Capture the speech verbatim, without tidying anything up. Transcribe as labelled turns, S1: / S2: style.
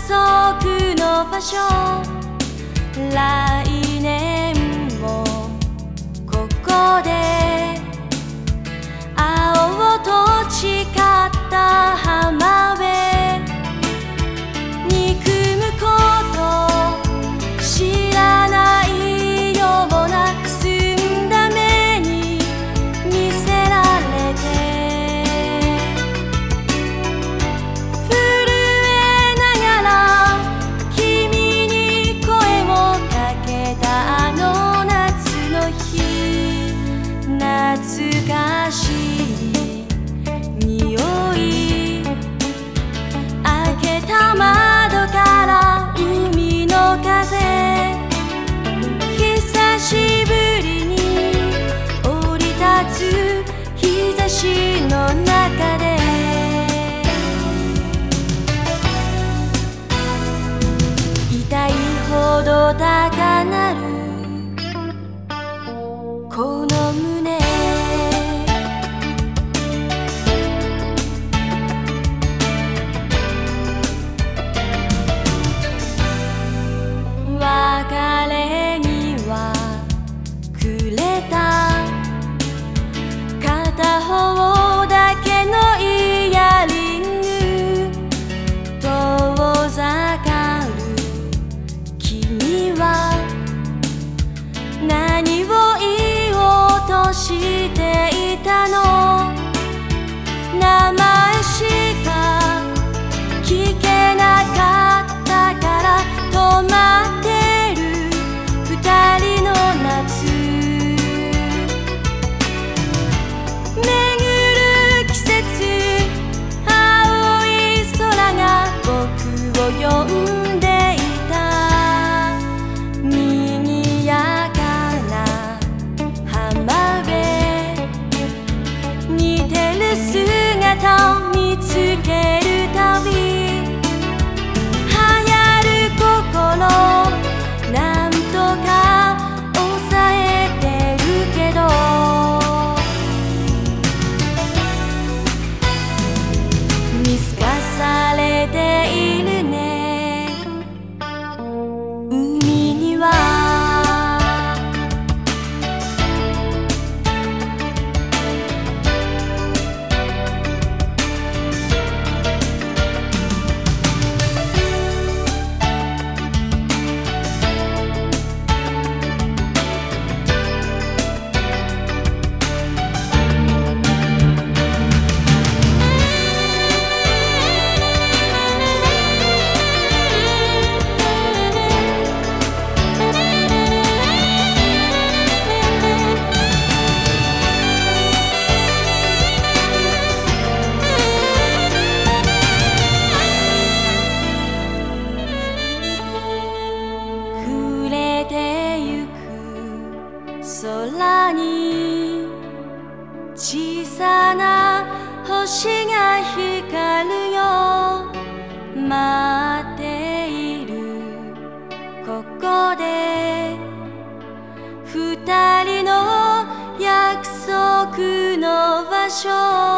S1: 束の場所、来年もここで会おうと誓った浜辺、憎むこと知らないような澄んだ目に見せられて、震えながら君に声をかけたあの夏の日、懐かしい匂い、開けた窓から海の風、久しぶりに降り立つ日差しの中で、痛いほど高鳴るこの胸、別れにはくれた片方だけのイヤリング、遠ざかる君は何を言おうとしていたの、名前しか聞けなかったから止まって二人の夏、巡る季節、青い空が僕を呼んでいた、賑やかな浜辺、似てる姿を見つけるたび、流行る心なんとか抑えてるけど、見透かされているね海には。空に小さな星が光るよ、待っているここで二人の約束の場所。